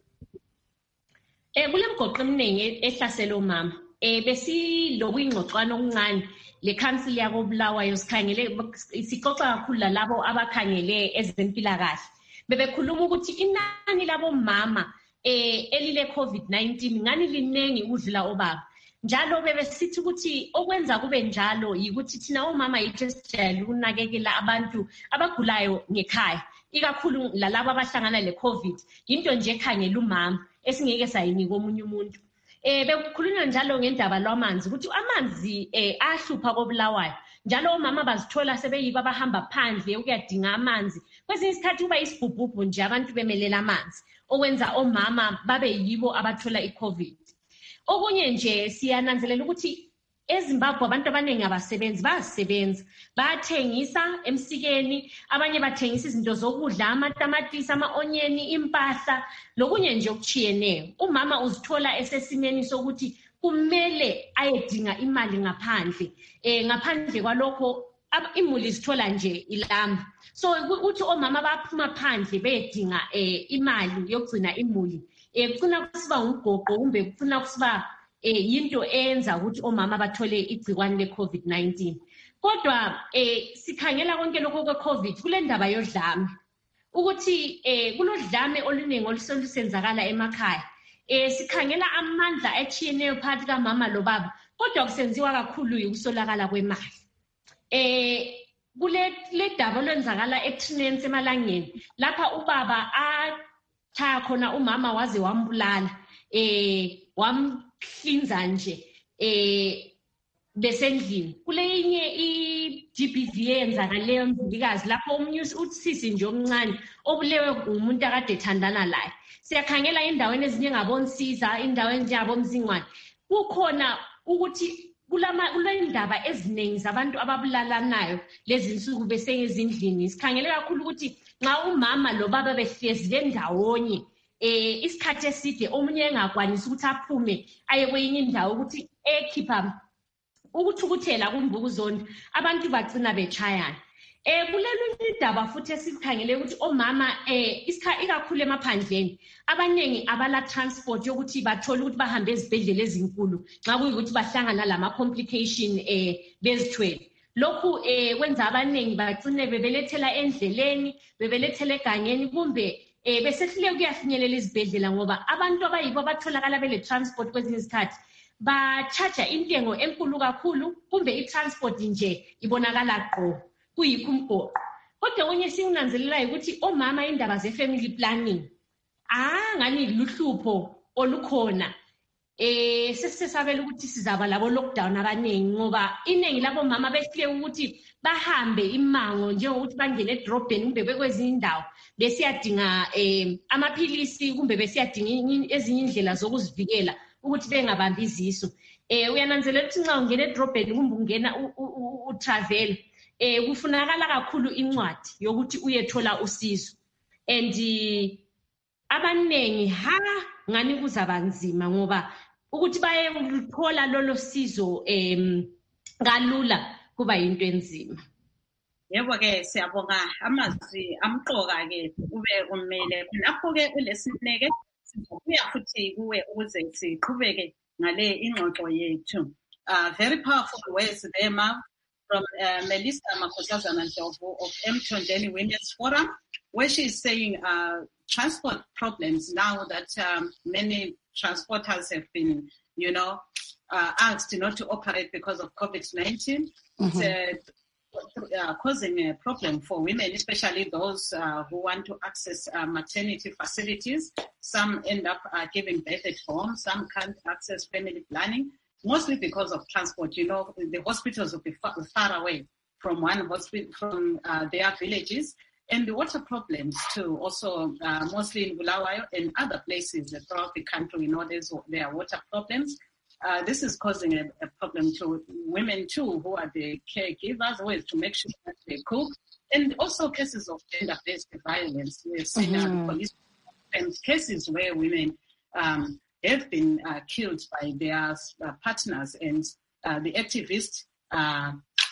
eh kule mgoqo eminingi ehlasela omama eh besilokuyingxoxwana okuncane le council yako Bulawayo sikhangele sixoxa kakhulu lalabo abakhangele ezempilakahle bebekhuluma ukuthi inani labo mama eh elile COVID nineteen ngani linengi udlula obaba njalo bebesithi ukuthi okwenza kube njalo yikuthi thina omama yijestele ukunakekela abantu abagulayo ngekhaya ikakhulu lalabo abahlangana le COVID into nje ekhangela umama esingeke sayinika omunye umuntu eh bekukhulunywa njalo ngendaba lwamanzi ukuthi amanzi eh ahlupha koBulawayo njalo omama bazithola sebeyiba bahamba phandle ukuyadinga amanzi kwesinye isikhathi kuba isibhubhubhu nje abantu bemelela amanzi okwenza omama babe yibo abathola iCovid. Okunye nje siyananzelela ukuthi eZimbabwe abantu abaningi abasebenzi bayasebenza bayathengisa emsikeni abanye bathengisa izinto zokudla amatamatisi ama-onyeni impahla lokunye nje okuchiyeneyo umama uzithola esesimeni sokuthi kumele ayedinga imali ngaphandle eh ngaphandle kwalokho imuli zithola nje ilamba so uthi omama baphuma phandle beyedinga eh imali yokugcina imuli eh kucina kusiba umgoqo kumbe kucina kusiba eh into enza ukuthi omama bathole igcikwane le-COVID nineteen kodwa eh sikhangela konke lokho kwe-COVID kule ndaba yodlame ukuthi eh kulodlame oluningi oluselusenzakala emakhaya eh sikhangela amandla achiyeneyo phakathi kamama lobaba kodwa kusenziwa kakhulu ukusolakala kwemali eh kule le daba lwenzakala eTrinenz emalangeni lapha ubaba atha khona umama waze wambulala eh wamhlinza nje eh besendlini kuleyinye i-G B V yenzakaleyo mzilikazi lapho omunye uthisi nje omncane obulewe umuntu akade ethandana laye siyakhangela endaweni ezinye ngabonsiza indaweni njengabomzingwane kukhona ukuthi kulama kulendaba eziningi zabantu ababulalanayo lezi insuku besengezindlini sikhangele kakhulu ukuthi nxa umama lobaba behlezi endawonye eh isikhathi eside omunye engakwanisi ukuthi aphume aye kwenye indawo ukuthi ekhipha ukuthukuthela kumbukuzonda abantu bagcina bechayana eh kulelo indaba futhi esikhangele ukuthi omama eh isikhathi ikakhulu emaphandleni abaningi abala transport yokuthi bathola ukuthi bahambe ezibhedlela ezinkulu nxa kuyikuthi bahlangana lama complication eh bezithwele lokhu eh kwenza abaningi bagcine bebelethela endleleni bebelethela egangeni kumbe eh besehlule kuyafinyelela izibhedlela ngoba abantu abayibo abatholakala bele transport kwezinye isikhathi ba-charge intengo enkulu kakhulu kumbe i-transport nje ibonakala qo kuyikho umgoqo kodwa okunye sikunanzelela ukuthi omama indaba ze-family planning ah ngani luhlupho olukhona eh sesisabela ukuthi sizaba labo lockdown abaningi ngoba iningi labo mama behle ukuthi bahambe imango njengokuthi bangene edrobheni kumbe bekwezinye indawo besiyadinga eh amaphilisi kumbe besiyadinga ezinye indlela zokuzivikela ukuthi bengabambi izisu. Eh uyananzelela ukuthi nxa ungena edrobheni kumbe ungena utravel eh kufunakala kakhulu incwadi yokuthi uyethola usizo. And abaningi ha ngani kuzaba nzima ngoba ukuthi baye ukuthola lolo sizo em kalula kuba into enzima. Yebo ke siyabonga amazwi amqoka ke ube umele lapho ke ulesineke sizobuya futhi kuwe ukuze siqhubeke ngale ingxoxo yethu. Uh, very powerful words there, Ma, from uh, Melissa Makotazana of Mtondeni Women's Forum, where she is saying uh, transport problems now that um, many transporters have been, you know, uh, asked not to operate because of COVID nineteen. Mm-hmm. It's uh, uh, causing a problem for women, especially those uh, who want to access uh, maternity facilities. Some end up uh, giving birth at home. Some can't access family planning, mostly because of transport. You know, the hospitals will be far, far away from one hospital, from uh, their villages. And the water problems too, also uh, mostly in Bulawayo and other places throughout the country, you know, there's, there are water problems. Uh, this is causing a, a problem to women too, who are the caregivers, always to make sure that they cook. And also cases of gender-based violence. We've seen mm-hmm. uh, the police and cases where women um, have been uh, killed by their uh, partners, and uh, the activists uh,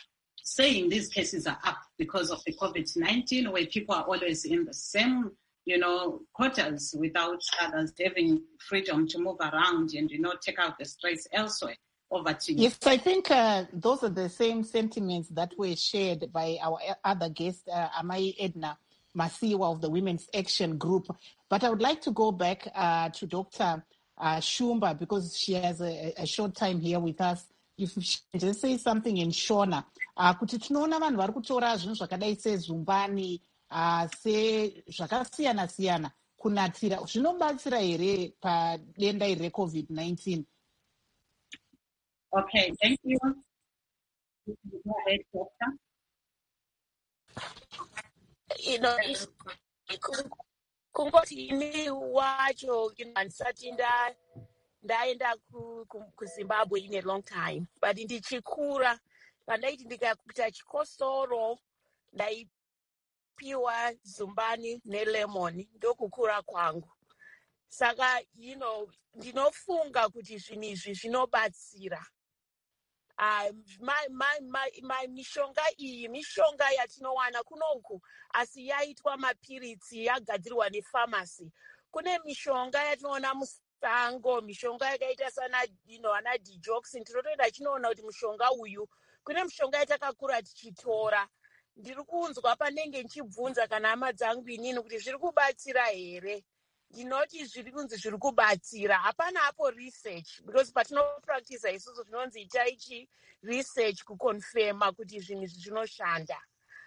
saying these cases are up because of the COVID nineteen, where people are always in the same, you know, quarters without others having freedom to move around and, you know, take out the stress elsewhere. Over to you. Yes, I think uh, those are the same sentiments that were shared by our other guest, uh, Amai Edna Masiwa of the Women's Action Group. But I would like to go back uh, to Doctor Uh, Shumba, because she has a, a short time here with us. If she can just say something in Shona. Uh, kuti tinoona vanhu vari kutora zvinhu zvakadai sezumbani uh, se zvakasiyana siyana kunatira zvinobatsira here padenda iri reCovid nineteen. Okay, thank you. Go ahead, Doctor. You know, it's, kungoti ini wacho ndisati ndaenda kuZimbabwe in a long time, but ndichikura pandaiti ndikakuita chikosoro ndaipiwa zumbani nelemon ndokukura kwangu. Saka you know ndinofunga kuti zvinhu izvi zvinobatsira. Uh, my, my, my, my mishonga iyi mishonga yatinowana kunoku asi yaitwa mapiritsi yagadzirwa nefamasi. Kune mishonga yatinoona musango, mishonga yakaita sana you know, ana digoxin. Tinotoenda chinoona kuti mushonga uyu kune mishonga yatakakura tichitora. Ndiri kunzwa panenge nchibvunza kana hama dzangu inini kuti zviri kubatsira here. Ndinoti zviri kunzi zviri kubatsira. Hapana hapo research, because patinopractice isusu zvinonzi itaichi research kuconfirma kuti zvinhu zvinoshanda.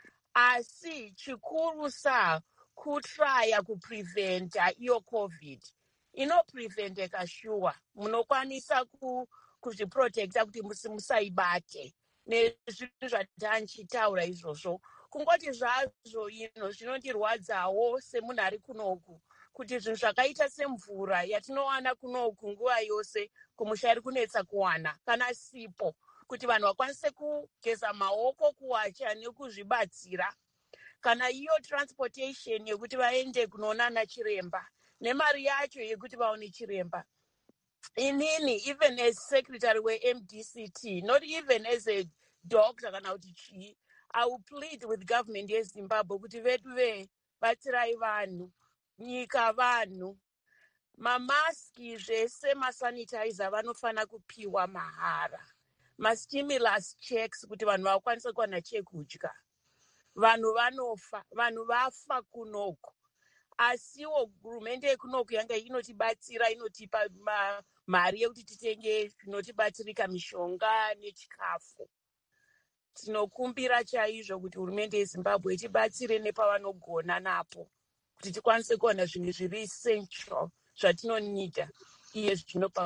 Asi chikuru sa kutraya kupreventa iyo COVID. Inopreventeka sure. Munokwanisa kuzviprotecta kuti musaibate. Nezvinhu zvatanchitaura izvozvo. Kungoti zvazvo ino zvinondirwadzawo semunhu ari kunoku. Kuti zvinhu zvakaita semvura yatinowana kunoku nguva yose kumusha iri kunetsa kuwana kana sipo kuti vanhu vakwanise kugeza maoko, kuwacha nekuzvibatsira. Kana iyo transportation yekuti vaende kunoona nachiremba nemari yacho yekuti vaone chiremba. Inini, even as secretary we-M D C T, not even as a doctor kana kuti chi, I will plead with government yeZimbabwe kuti vedu ve batsirai vanhu. Nyika vanhu mamaski zvese masanitizer vanofana kupiwa mahara. Mastimulus checks kuti vanhu vakwanise kuwana chekudya. Vanhu vanofa, vanhu vafa kunoku. Asiwo hurumende yekunoku yanga inotibatsira, inotipa mari yekuti titenge zvinotibatsirika mishonga nechikafu. Tinokumbira chaizvo kuti hurumende yeZimbabwe itibatsire nepavanogona napo. Kuti tikwanise kuona zvinhu zviri essential zvatinonida Yes,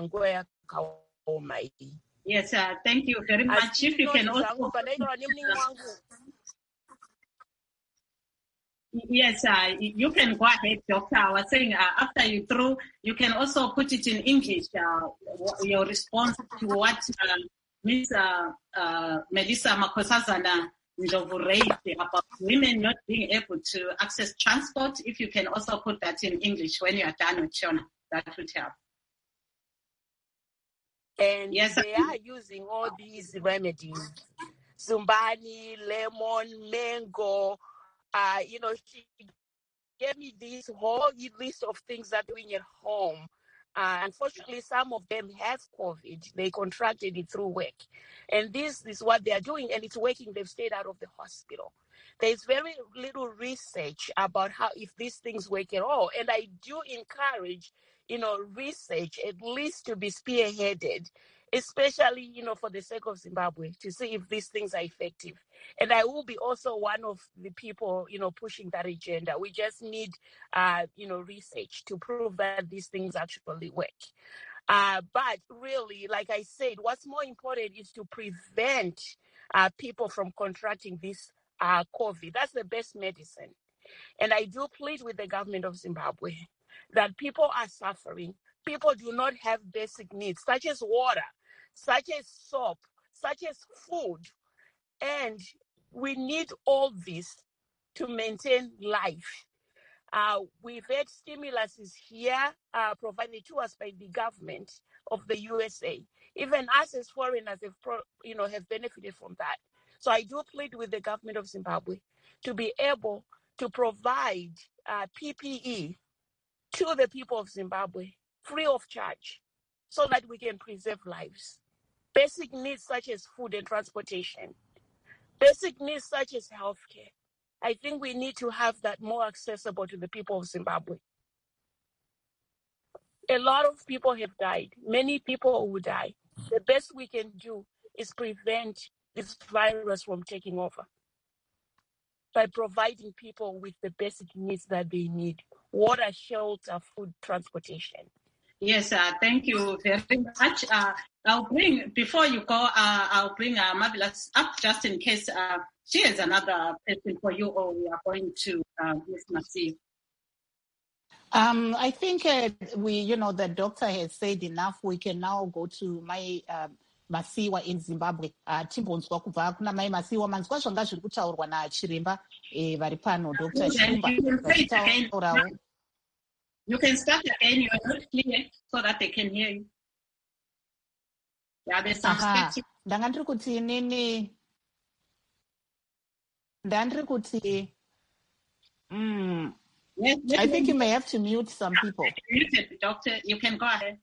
Yes, uh, thank you very much. If you can also... Yes, uh, you can go ahead, Doctor. I was saying uh, after you through, you can also put it in English, uh, your response to what uh, Miz Uh, uh, Melissa Makosazana Ndlovu raised about women not being able to access transport. If you can also put that in English when you are done with Shona, that would help. And yes, they are using all these remedies. Zumbani, lemon, mango, uh, you know, she gave me this whole list of things that they're doing at home. Uh, unfortunately, some of them have COVID. They contracted it through work. And this is what they are doing, and it's working. They've stayed out of the hospital. There's very little research about how, if these things work at all. And I do encourage, you know, research at least to be spearheaded, especially, you know, for the sake of Zimbabwe, to see if these things are effective. And I will be also one of the people, you know, pushing that agenda. We just need, uh, you know, research to prove that these things actually work. Uh, but really, like I said, what's more important is to prevent uh, people from contracting this uh, COVID. That's the best medicine. And I do plead with the government of Zimbabwe that people are suffering. People do not have basic needs, such as water, such as soap, such as food. And we need all this to maintain life. Uh, we've had stimuluses here uh, provided to us by the government of the U S A. Even us as foreigners have, pro, you know, have benefited from that. So I do plead with the government of Zimbabwe to be able to provide uh, P P E to the people of Zimbabwe free of charge so that we can preserve lives. Basic needs such as food and transportation. Basic needs such as healthcare. I think we need to have that more accessible to the people of Zimbabwe. A lot of people have died. Many people will die. The best we can do is prevent this virus from taking over by providing people with the basic needs that they need: water, shelter, food, transportation. Yes, uh, thank you very much. Uh, I'll bring, before you go, uh, I'll bring uh, Marvelous up just in case uh, she has another question for you, or we are going to uh, Miz Masiwa. Um, I think uh, we, you know, the doctor has said enough. We can now go to my uh, Masiwa in Zimbabwe. Uh, timbonzwa kubva kuna mai Masiwa, manzwa zvanga zviri kutaurwa nachiremba vari pano, Doctor Shumba. You can start again. You are not clear, so that they can hear you. Yeah, there's some speech. Ndanga ndiri kuti nini ndandiri kuti mm, yes, I think you may have to mute some people. Muted, doctor. You can go ahead.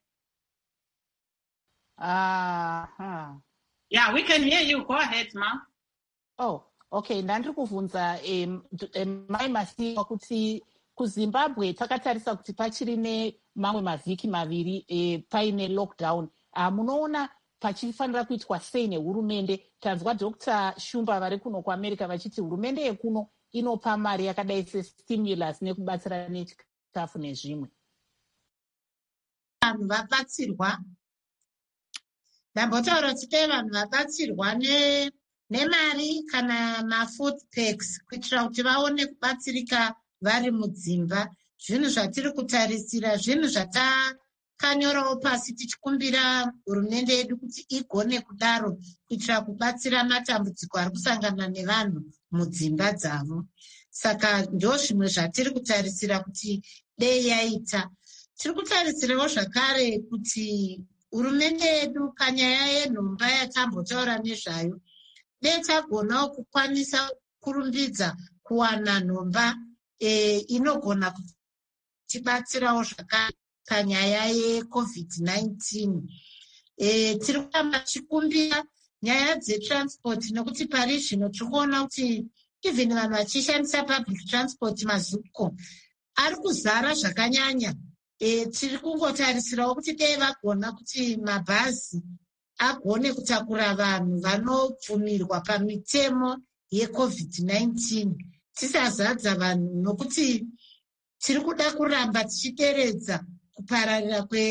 Ah, uh, huh. Yeah, we can hear you. Go ahead, ma. Oh, okay. Ndandiri kuvunza mai Masiwa kuti kuZimbabwe takatarisa kuti pachiri nemamwe mavhiki maviri e, paine lockdown. Uh, munoona pachifanira kuitwa sei nehurumende? Tanzwa Doctor Shumba vari kuno kuAmerica vachiti hurumende yekuno inopa mari yakadai sestimulus nekubatsira nechikafu nezvimwe. Vanhu vabatsirwa. Ndambotaura kuti dai vanhu vabatsirwa ne nemari kana mafood packs kuitira kuti vaone kubatsirika vari mudzimba. Zvinhu zvatiri kutarisira, zvinhu zvatakanyorawo pasi tichikumbira hurumende yedu kuti igone kudaro kuitira kubatsira matambudziko ari kusangana nevanhu mudzimba dzavo. Saka ndo zvimwe zvatiri kutarisira kuti dei yaita. Tiri kutarisirawo zvakare kuti hurumende yedu kanyaya yenhomba yatambotaura nezvayo, dei tagonawo kukwanisa kurumbidza kuwana nhomba e, inogona kutibatsirawo zvakare panyaya yecovid nineteen. E, tiri kuramba tichikumbira nyaya dzetransport nekuti pari zvino tiri kuona kuti even vanhu vachishandisa public transport mazuko ari kuzara zvakanyanya. E, tiri kungotarisirawo kuti dei vagona kuti mabhazi agone kutakura vanhu vanobvumirwa pamitemo yecovid nineteen, tisazadza vanhu nokuti tiri kuda kuramba tichiteredza kupararira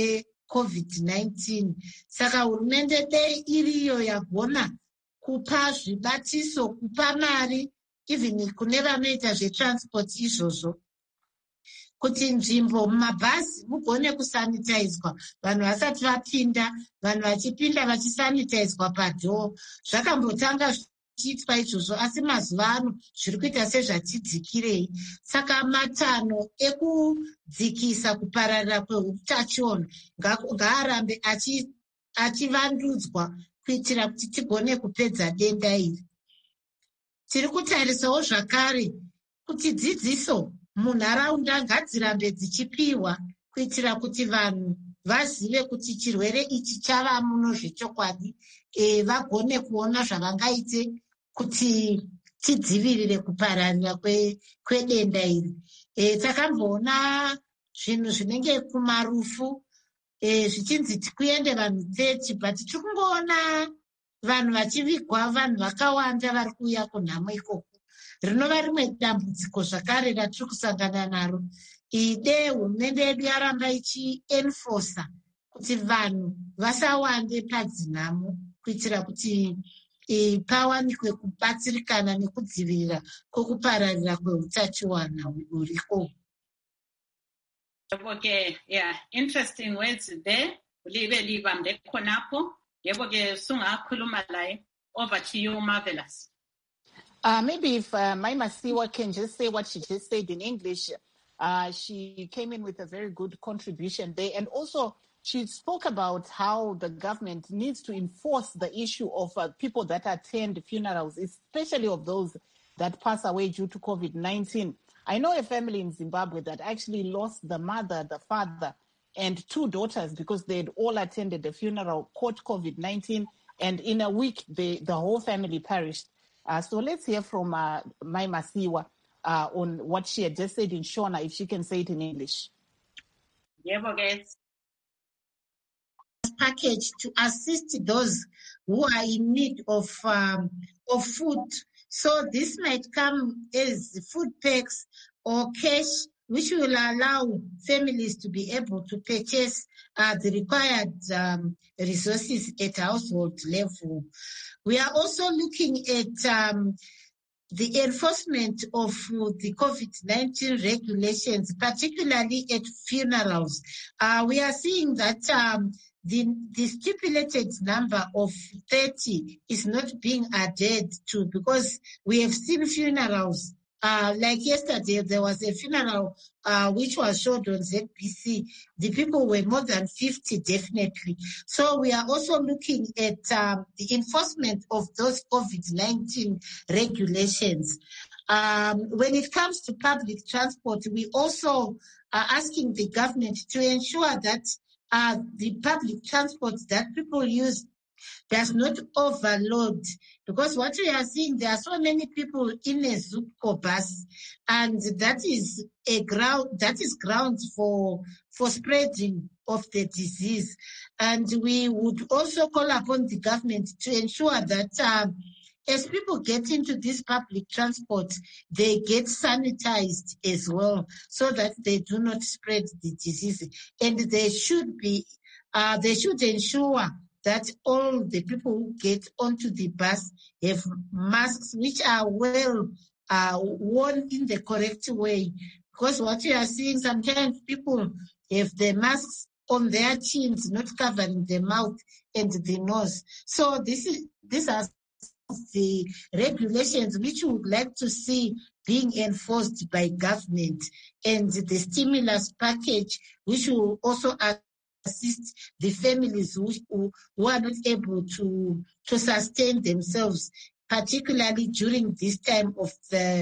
COVID nineteen. Saka hurumende dei iriyo yagona kupa zvibatiso, kupa mari, even kune vanoita zvetransport izvozvo, kuti nzvimbo mumabhazi mugone kusanitizwa, vanhu vasati vapinda, vanhu vachipinda vachisanitizwa padhoo. Zvakambotanga zvichiitwa izvozvo, asi mazuva ano zviri kuita sezvatidzikirei. Saka matanho ekudzikisa kupararira kweutachiona ngaarambe achivandudzwa kuitira kuti tigone kupedza denda iri. Tiri kutarisawo zvakare kuti dzidziso munharaunda ngadzirambe dzichipiwa kuitira kuti vanhu vazive kuti chirwere ichi chava muno zvechokwadi, e, vagone kuona zvavangaite kuti tidzivirire kupararira kwedenda iri. E, takamboona zvinhu zvinenge kumarufu e, zvichinzi kuende vanhu thirty, but tiri kungoona vanhu vachivigwa, vanhu vakawanda vari kuuya kunhamo ikoko. Rinova rimwe dambudziko zvakare ratiri kusangana naro. Ide hurumende yedu yaramba ichienforsa kuti vanhu vasawande padzinhamo kuitira kuti e, pawanikwe kubatsirikana nekudzivirira kwokupararira kweutachiwana huriko. Okay, yeah, interesting words there. Ulibe libambe khonapo. Yebo ke sungakhuluma laye. Over to you, Marvelous. Uh, maybe if uh, Maima Siwa can just say what she just said in English. Uh, she came in with a very good contribution there. And also, she spoke about how the government needs to enforce the issue of uh, people that attend funerals, especially of those that pass away due to COVID nineteen. I know a family in Zimbabwe that actually lost the mother, the father, and two daughters because they had all attended the funeral, caught COVID nineteen, and in a week, they, the whole family perished. Uh, so let's hear from uh, Maima Siwa uh, on what she had just said in Shona, if she can say it in English. Yeah, okay. Package to assist those who are in need of um, of food. So this might come as food packs or cash, which will allow families to be able to purchase uh, the required um, resources at household level. We are also looking at um, the enforcement of the COVID nineteen regulations, particularly at funerals. Uh, we are seeing that um, the, the stipulated number of thirty is not being adhered to, because we have seen funerals. Uh, like yesterday, there was a funeral uh, which was showed on Z B C. The people were more than fifty, definitely. So we are also looking at um, the enforcement of those COVID nineteen regulations. Um, when it comes to public transport, we also are asking the government to ensure that uh, the public transport that people use does not overload, because what we are seeing, there are so many people in a Zupco bus, and that is a ground that is grounds for for spreading of the disease. And we would also call upon the government to ensure that um, as people get into this public transport, they get sanitized as well, so that they do not spread the disease. And they should be, uh, they should ensure that all the people who get onto the bus have masks which are well uh, worn in the correct way. Because what we are seeing, sometimes people have the masks on their chins, not covering the mouth and the nose. So this is these are the regulations which we would like to see being enforced by government, and the stimulus package which will also assist the families who, who, who are not able to, to sustain themselves, particularly during this time of the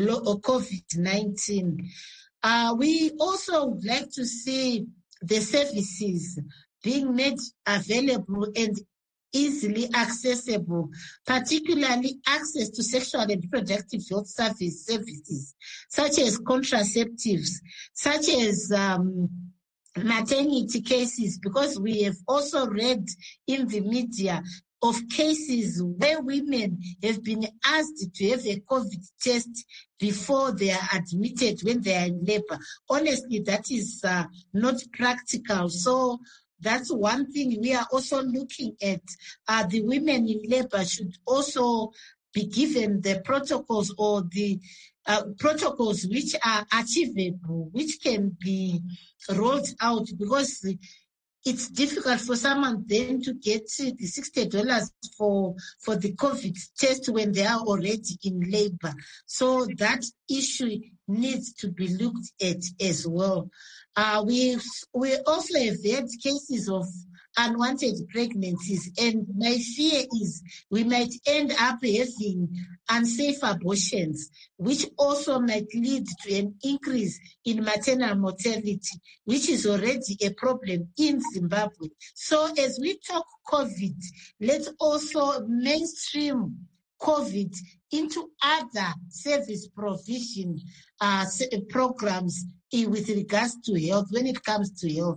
COVID nineteen. Uh, we also would like to see the services being made available and easily accessible, particularly access to sexual and reproductive health service services, such as contraceptives, such as um, maternity cases, because we have also read in the media of cases where women have been asked to have a COVID test before they are admitted when they are in labor. Honestly, that is uh, not practical. So That's one thing we are also looking at. Uh, the women in labor should also be given the protocols or the uh, protocols which are achievable, which can be rolled out, because it's difficult for someone then to get the sixty dollars for, for the COVID test when they are already in labor. So that issue needs to be looked at as well. Uh, we we also have had cases of unwanted pregnancies, and my fear is we might end up having unsafe abortions, which also might lead to an increase in maternal mortality, which is already a problem in Zimbabwe. So as we talk COVID, let's also mainstream COVID into other service provision uh, programs with regards to health, when it comes to health.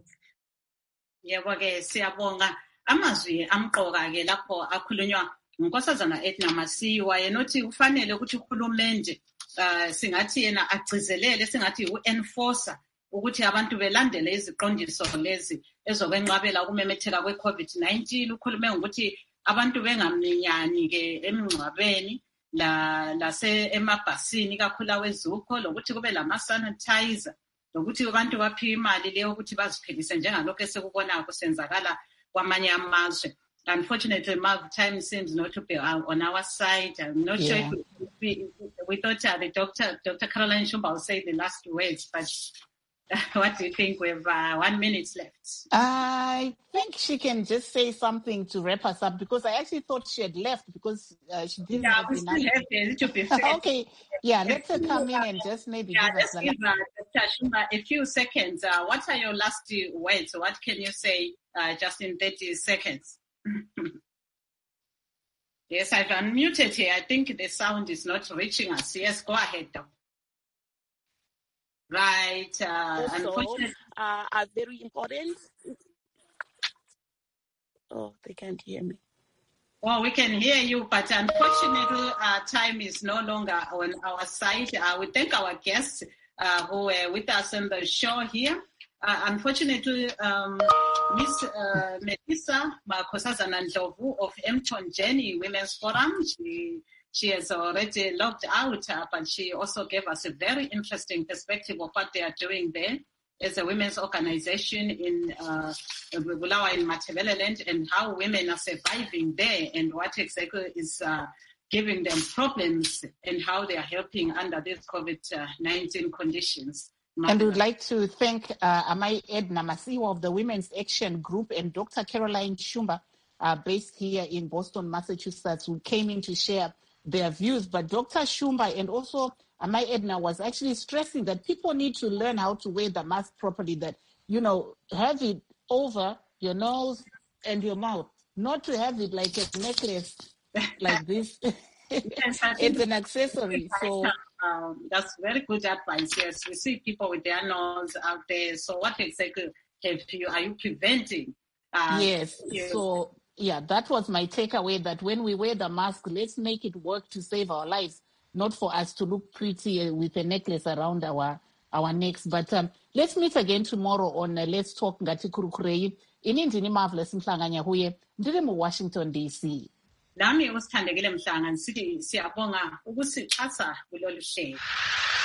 Yebo ke siyabonga amazwi amqoka ke lapho akhulunywa unkosazana Edna Masiyiwa yenothi kufanele ukuthi uhulumende uh, singathi yena agcizelele singathi u-enforcer ukuthi abantu belandele iziqondiso lezi ezokwenqabela ukumemetheka kwe-COVID nineteen. Ukhulume ngokuthi abantu bengaminyani ke emingcwabeni la lase emabhasini kakhulu awezuko, lokuthi kube lama sanitizer, lokuthi abantu baphiwe imali leyo ukuthi baziphilise njengalokho esikubona kusenzakala kwamanye amazwe. Unfortunately, Mark, time seems not to be on our side. I'm not yeah. sure if we, we thought uh, the doctor, Doctor Caroline Shumba will say the last words, but uh, what do you think? We have uh, one minute left. I think she can just say something to wrap us up, because I actually thought she had left because uh, she didn't yeah, have we enough. Still have it to be fair. Okay, yeah, let's uh, come in and just maybe yeah, give us give uh, Doctor Shumba a few seconds. Uh, what are your last words? What can you say uh, just in thirty seconds? Yes, I've unmuted here. I think the sound is not reaching us. Yes, go ahead, Doc. Right. Uh, also, uh, are very important. Oh, they can't hear me. Well, we can hear you, but unfortunately, uh, time is no longer on our side. Uh, we thank our guests uh, who were with us on the show here. Uh, unfortunately, um, Miss uh, Melissa Makhosazana Ndlovu of Mton Jenny Women's Forum, she she has already logged out, uh, but she also gave us a very interesting perspective of what they are doing there as a women's organization in uh, Bulawayo in Matabeleland, and how women are surviving there, and what exactly is uh, giving them problems, and how they are helping under these COVID nineteen conditions. And we would like to thank uh, Amai Edna Masiyiwa of the Women's Action Group and Doctor Caroline Shumba, uh, based here in Boston, Massachusetts, who came in to share their views. But Doctor Shumba and also Amai Edna was actually stressing that people need to learn how to wear the mask properly, that, you know, have it over your nose and your mouth, not to have it like a necklace like this. Yes, it's an accessory. So um, that's very good advice. Yes, we see people with their nose out there. So what exactly have you, are you preventing? Uh, yes. You? So yeah, that was my takeaway, that when we wear the mask, let's make it work to save our lives, not for us to look pretty with a necklace around our our necks. But um, let's meet again tomorrow on uh, Let's Talk Ngati Kurukurei. Inindini Marvelous Mhlanganya huye ndiri mu Washington D C. Nami usithandekile Mhlanga sithi siyabonga ukusixhasa kulolu hlelo.